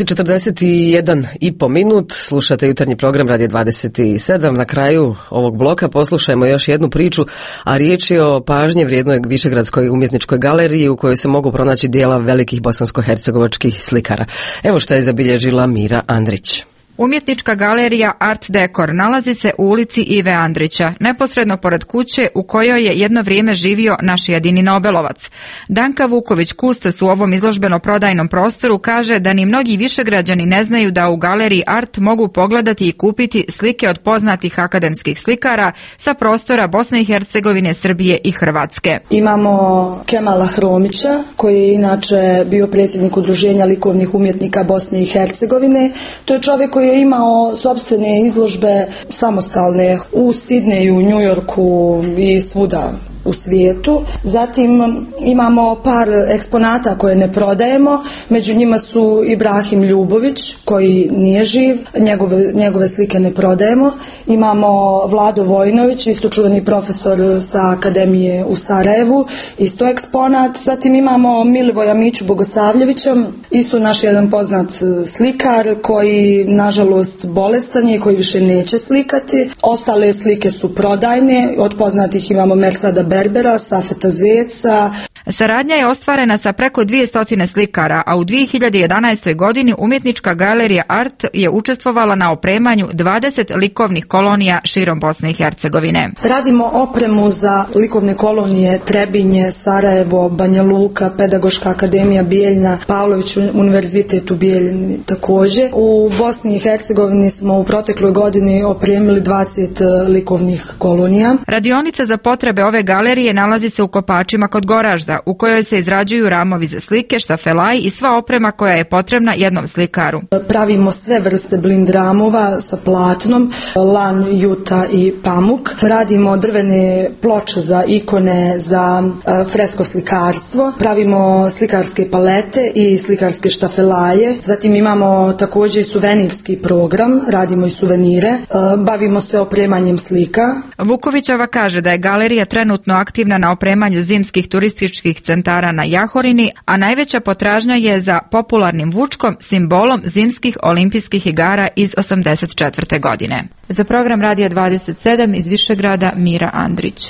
Speaker 1: 41,5 minut, slušate jutarnji program Radio 27. Na kraju ovog bloka poslušajmo još jednu priču, a riječ je o pažnje vrijednoj Višegradskoj umjetničkoj galeriji u kojoj se mogu pronaći dijela velikih bosansko-hercegovačkih slikara. Evo što je zabilježila Mira Andrić.
Speaker 13: Umjetnička galerija Art Dekor nalazi se u ulici Ive Andrića, neposredno pored kuće u kojoj je jedno vrijeme živio naš jedini Nobelovac. Danka Vuković, kustos u ovom izložbeno-prodajnom prostoru, kaže da ni mnogi Višegrađani ne znaju da u galeriji Art mogu pogledati i kupiti slike od poznatih akademskih slikara sa prostora Bosne i Hercegovine, Srbije i Hrvatske.
Speaker 14: Imamo Kemala Hromića, koji je inače bio predsjednik Udruženja likovnih umjetnika Bosne i Hercegovine. To je čovjek koji je imao sopstvene izložbe samostalne u Sidneju, New Yorku i svuda u svijetu. Zatim imamo par eksponata koje ne prodajemo, među njima su Ibrahim Ljubović koji nije živ, njegove slike ne prodajemo. Imamo Vlado Vojnović, isto čuveni profesor sa Akademije u Sarajevu, isto eksponat. Zatim imamo Milivoja Miću Bogosavljevića, isto naš jedan poznat slikar koji nažalost bolestan je i koji više neće slikati. Ostale slike su prodajne, od poznatih imamo Mersada Berbera, Safeta Zeca.
Speaker 13: Saradnja je ostvarena sa preko 200 slikara, a u 2011. godini umjetnička galerija Art je učestvovala na opremanju 20 likovnih kolonija širom Bosne i Hercegovine.
Speaker 14: Radimo opremu za likovne kolonije Trebinje, Sarajevo, Banja Luka, Pedagoška akademija Bijeljna, Pavlović univerzitet u Bijeljni također. U Bosni i Hercegovini smo u protekloj godini opremili 20 likovnih kolonija.
Speaker 13: Radionica za potrebe ove galerije nalazi se u Kopačima kod Goražda, u kojoj se izrađuju ramovi za slike, štafelaji i sva oprema koja je potrebna jednom slikaru.
Speaker 14: Pravimo sve vrste blind ramova sa platnom, lan, juta i pamuk. Radimo drvene ploče za ikone, za fresko slikarstvo. Pravimo slikarske palete i slikarske štafelaje. Zatim imamo također i suvenirski program, radimo i suvenire. Bavimo se opremanjem slika.
Speaker 13: Vukovićeva kaže da je galerija trenutno aktivna na opremanju zimskih turističkih centara na Jahorini, a najveća potražnja je za popularnim vučkom, simbolom zimskih olimpijskih igara iz 1984. godine. Za program Radija 27 iz Višegrada, Mira Andrić.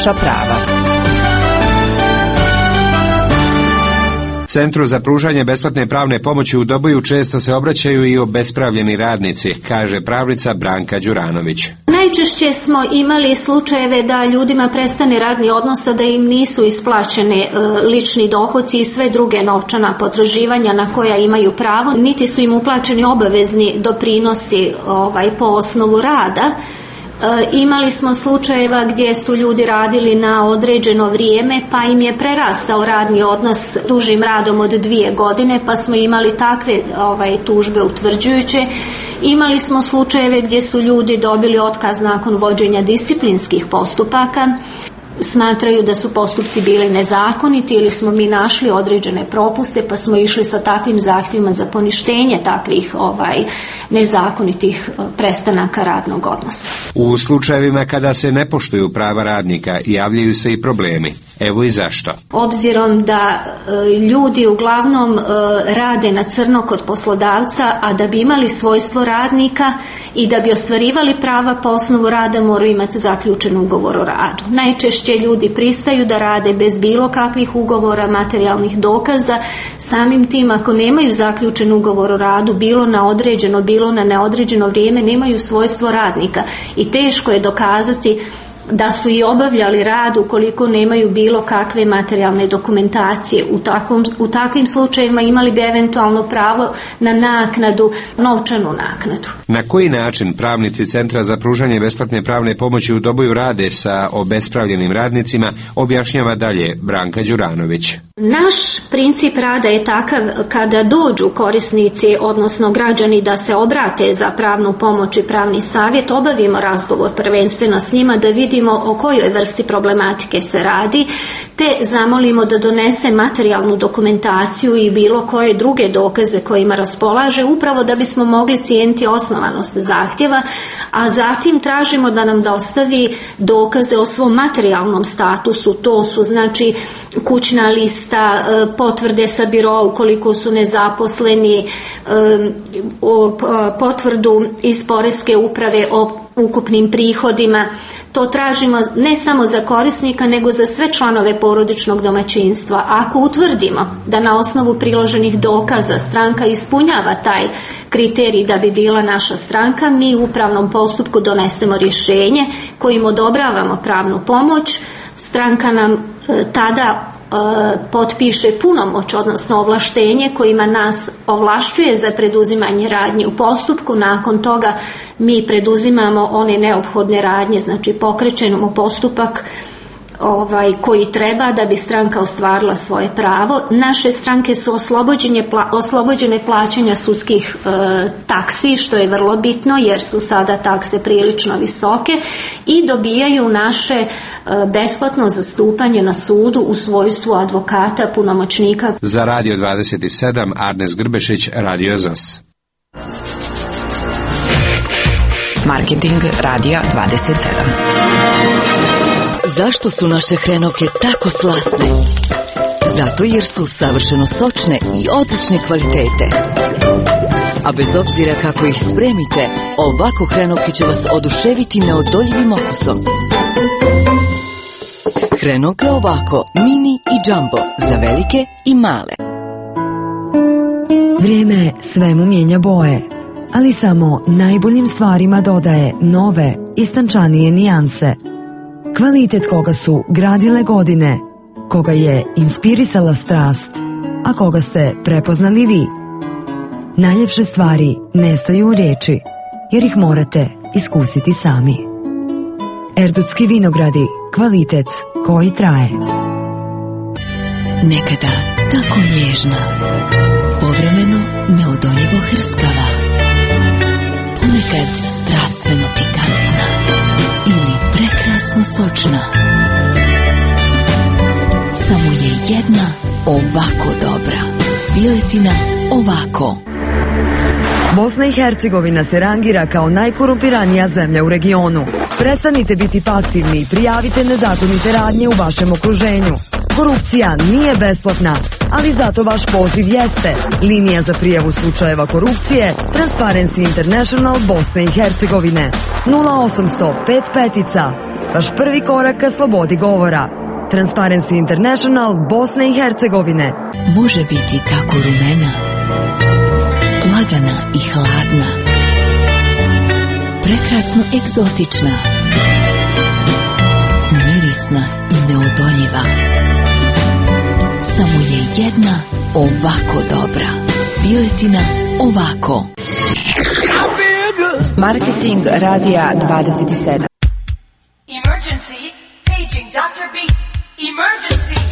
Speaker 6: Naša prava.
Speaker 15: Centru za pružanje besplatne pravne pomoći u Doboju često se obraćaju i obespravljeni radnici, kaže pravnica Branka Đuranović.
Speaker 17: Najčešće smo imali slučajeve da ljudima prestane radni odnos, da im nisu isplaćene lični dohoci i sve druge novčana potraživanja na koja imaju pravo, niti su im uplaćeni obavezni doprinosi po osnovu rada. Imali smo slučajeva gdje su ljudi radili na određeno vrijeme pa im je prerastao radni odnos dužim radom od 2 godine pa smo imali takve tužbe utvrđujuće. Imali smo slučajeve gdje su ljudi dobili otkaz nakon vođenja disciplinskih postupaka. Smatraju da su postupci bili nezakoniti ili smo mi našli određene propuste pa smo išli sa takvim zahtjevima za poništenje takvih nezakonitih prestanaka radnog odnosa.
Speaker 15: U slučajevima kada se ne poštuju prava radnika javljaju se i problemi. Evo i zašto.
Speaker 17: Obzirom da ljudi uglavnom rade na crno kod poslodavca, a da bi imali svojstvo radnika i da bi ostvarivali prava po osnovu rada moraju imati zaključen ugovor o radu. Najčešće ljudi pristaju da rade bez bilo kakvih ugovora, materijalnih dokaza. Samim tim ako nemaju zaključen ugovor o radu, bilo na određeno, bilo na neodređeno vrijeme, nemaju svojstvo radnika i teško je dokazati da su i obavljali rad ukoliko nemaju bilo kakve materijalne dokumentacije. U takvim slučajevima imali bi eventualno pravo na naknadu, novčanu naknadu.
Speaker 15: Na koji način pravnici Centra za pružanje besplatne pravne pomoći u Doboju rade sa obespravljenim radnicima, objašnjava dalje Branka Đuranović.
Speaker 17: Naš princip rada je takav kada dođu korisnici, odnosno građani da se obrate za pravnu pomoć i pravni savjet, obavimo razgovor prvenstveno s njima da vidimo o kojoj vrsti problematike se radi, te zamolimo da donese materijalnu dokumentaciju i bilo koje druge dokaze kojima raspolaže, upravo da bismo mogli cijeniti osnovanost zahtjeva, a zatim tražimo da nam dostavi dokaze o svom materijalnom statusu. To su znači kućna lista, potvrde sa biroa ukoliko su nezaposleni, potvrdu iz Poreske uprave o ukupnim prihodima. To tražimo ne samo za korisnika nego za sve članove porodičnog domaćinstva. Ako utvrdimo da na osnovu priloženih dokaza stranka ispunjava taj kriterij da bi bila naša stranka, mi u upravnom postupku donesemo rješenje kojim odobravamo pravnu pomoć. Stranka nam tada potpiše punomoć, odnosno ovlaštenje kojima nas ovlašćuje za preduzimanje radnje u postupku. Nakon toga mi preduzimamo one neophodne radnje, znači pokrećemo postupak koji treba da bi stranka ostvarila svoje pravo. Naše stranke su oslobođene plaćanja sudskih taksi, što je vrlo bitno jer su sada takse prilično visoke, i dobijaju naše besplatno zastupanje na sudu u svojstvu advokata, punomoćnika.
Speaker 15: Za Radio 27 Arnes Grbešić, Radio ZAS.
Speaker 6: Marketing Radija 27. Zašto su naše hrenovke tako slasne? Zato jer su savršeno sočne i odlične kvalitete. A bez obzira kako ih spremite, ovako hrenovke će vas oduševiti neodoljivim okusom. Hrenovke ovako, mini i džambo, za velike i male.
Speaker 18: Vrijeme svemu mijenja boje, ali samo najboljim stvarima dodaje nove, istančanije nijanse. Kvalitet koga su gradile godine, koga je inspirisala strast, a koga ste prepoznali vi. Najljepše stvari nestaju u riječi, jer ih morate iskusiti sami. Erdutski vinogradi, kvalitet koji traje.
Speaker 6: Nekada tako nježna, povremeno neodoljivo hrskava, ponekad strastveno pikantna ili prekrasno sočna. Samo je jedna ovako dobra. Piletina ovako.
Speaker 18: Bosna i Hercegovina se rangira kao najkorumpiranija zemlja u regionu. Prestanite biti pasivni i prijavite nezakonite radnje u vašem okruženju. Korupcija nije besplatna, ali zato vaš poziv jeste. Linija za prijavu slučajeva korupcije Transparency International Bosne i Hercegovine 0800 5 petica vaš prvi korak ka slobodi govora. Transparency International Bosne i Hercegovine.
Speaker 6: Može biti tako rumena, lagana i hladna, prekrasno egzotična, mirisna i neodoljiva. Samo je jedna ovako dobra. Piletina ovako.
Speaker 4: Marketing radija 27.
Speaker 5: Emergency, paging Dr. Beat. Emergency.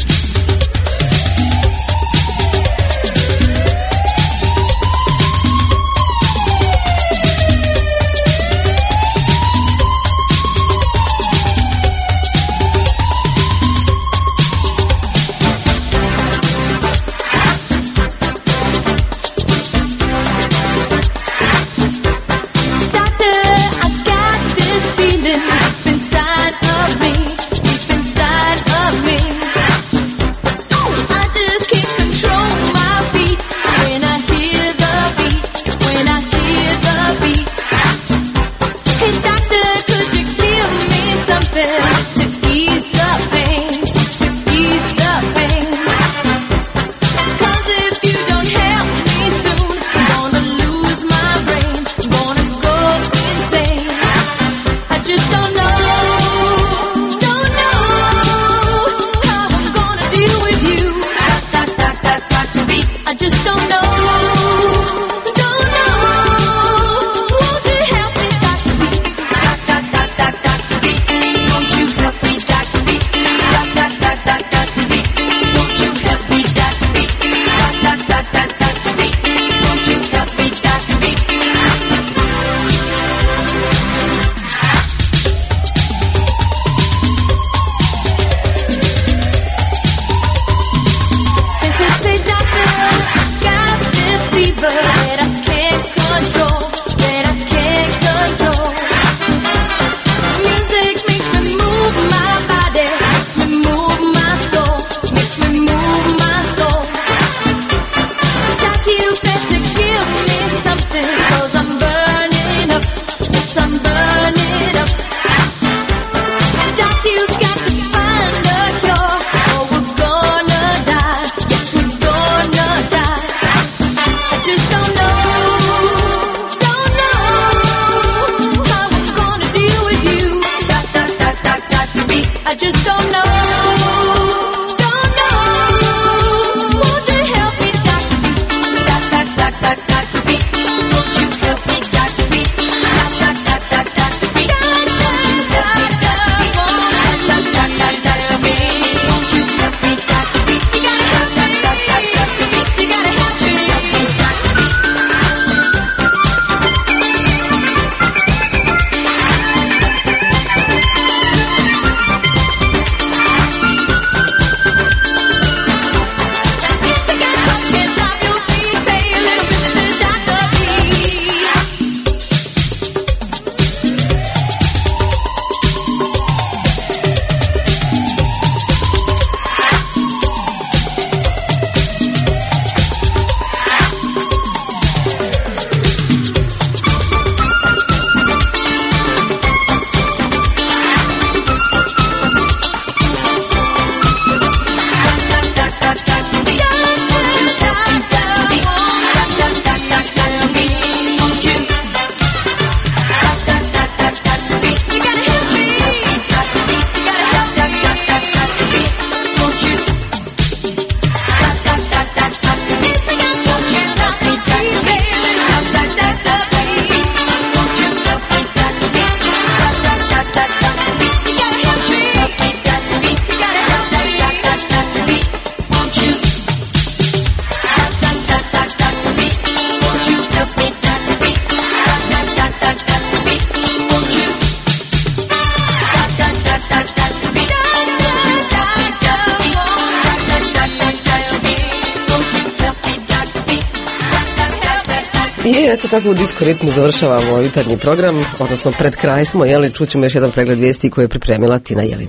Speaker 1: I eto tako u disko ritmu završavamo jutarnji program, odnosno pred kraj smo, čućemo još jedan pregled vijesti koje je pripremila Tina Jelin.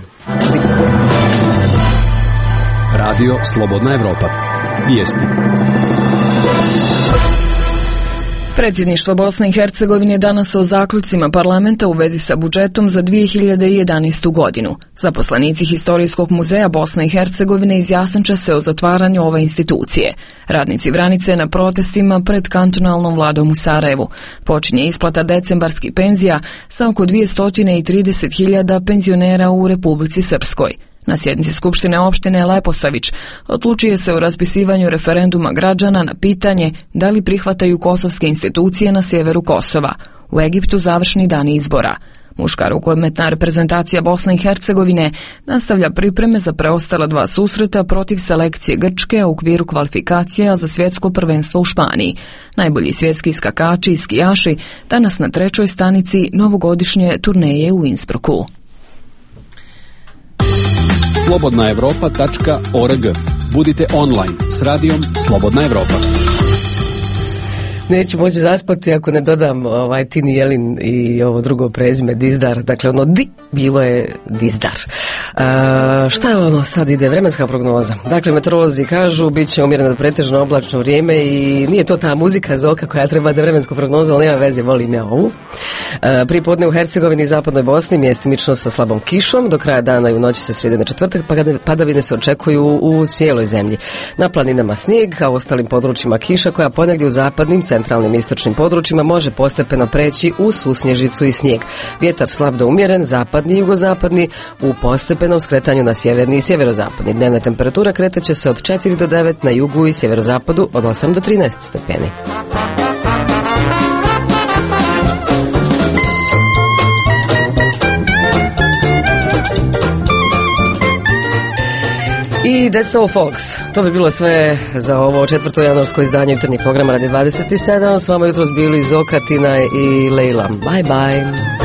Speaker 2: Radio Slobodna Evropa. Vijesti.
Speaker 16: Predsjedništvo Bosne i Hercegovine danas o zaključcima parlamenta u vezi sa budžetom za 2011. godinu. Zaposlenici Historijskog muzeja Bosne i Hercegovine izjasnit će se o zatvaranju ove institucije. Radnici Vranice na protestima pred kantonalnom vladom u Sarajevu. Počinje isplata decembarskih penzija sa oko 230.000 penzionera u Republici Srpskoj. Na sjednici Skupštine opštine Leposavić odlučuje se o raspisivanju referenduma građana na pitanje da li prihvataju kosovske institucije na sjeveru Kosova. U Egiptu završni dan izbora. Muška rukometna reprezentacija Bosne i Hercegovine nastavlja pripreme za preostala 2 susreta protiv selekcije Grčke u okviru kvalifikacija za svjetsko prvenstvo u Španiji. Najbolji svjetski skakači i skijaši danas na 3. stanici novogodišnje turneje u Innsbrucku.
Speaker 2: slobodnaevropa.org. Budite online s radijom Slobodna Evropa.
Speaker 1: Neću moći zaspati ako ne dodam Tini Jelin i ovo drugo prezime Dizdar. Dakle, ono di bilo je Dizdar. Šta je ono sad ide? Vremenska prognoza. Dakle, meteorolozi kažu bit će umjereno do pretežno oblačno vrijeme i nije to ta muzika Zoka koja treba za vremensku prognozu, ali nema veze, volim ja ovu. Prije podne u Hercegovini i zapadnoj Bosni mjestimično sa slabom kišom, do kraja dana i u noći sa srijede na četvrtak padavine se očekuju u cijeloj zemlji. Na planinama snijeg, a u ostalim područjima kiša koja ponegdje u zapadnim, centralnim i istočnim područjima može postepeno preći u susnježicu i snijeg. Vjetar slab do umjeren, zapadni i jugozapadni, u postepenom skretanju na sjeverni i sjeverozapadni. Dnevna temperatura kretat će se od 4 do 9, na jugu i sjeverozapadu od 8 do 13 stepeni. I that's all, folks. To bi bilo sve za ovo 4. januarsko izdanje jutarnjeg programa Radio 27. S vama jutros bili Zoka, Tina i Leila. Bye bye.